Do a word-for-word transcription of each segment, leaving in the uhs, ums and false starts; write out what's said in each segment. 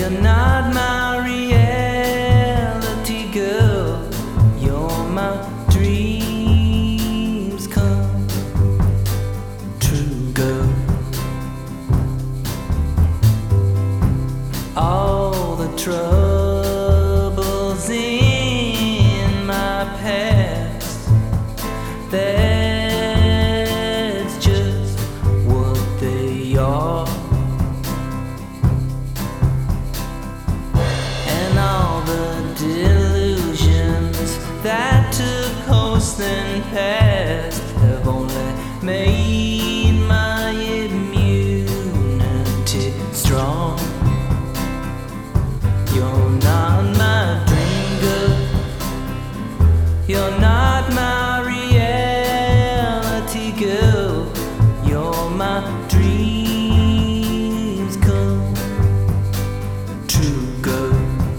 You're not my reality, girl. You're my dreams come true, girl. All the troubles in my past, that's just what they are. And all the delusions that took host and passed have only made my immunity strong. You're not my dream girl. You're not my reality, girl. You're my dreams come true, girl.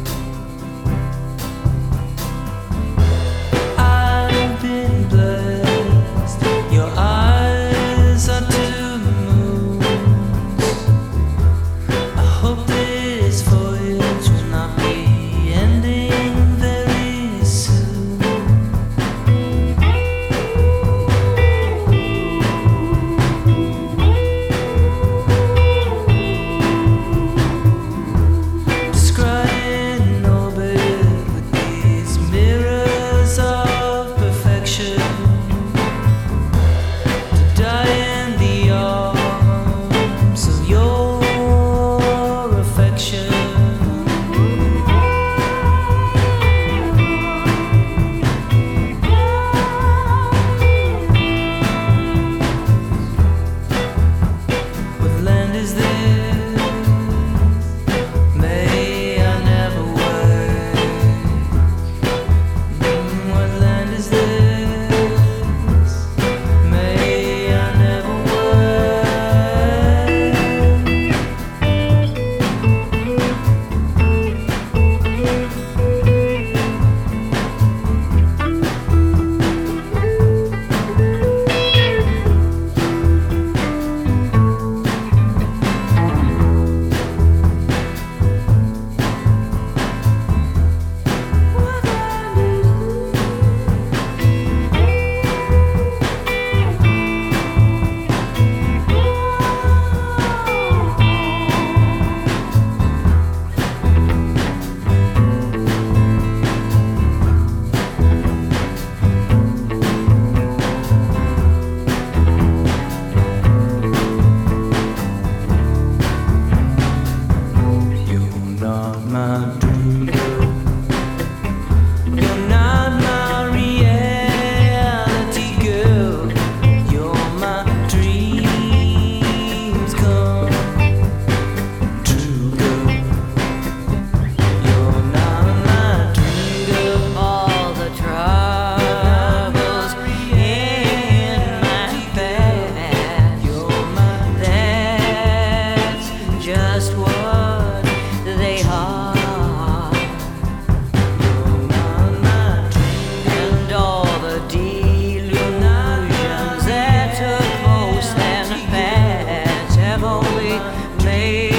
I've been blessed. Your eyes are two moons. I hope this voyage will not be ending very soon. Describing an orbit with these mirrors of perfection, to die in the arms of your affection. What land is this? May I never work. Mm, What land is this? May I never You're not my dream girl. You're not my reality, girl. You're my dreams come true, girl. You're not my dream girl. All the troubles in my past, You're my that's just what they are. You're not my dream girl. And all the delusions that took most and past have only made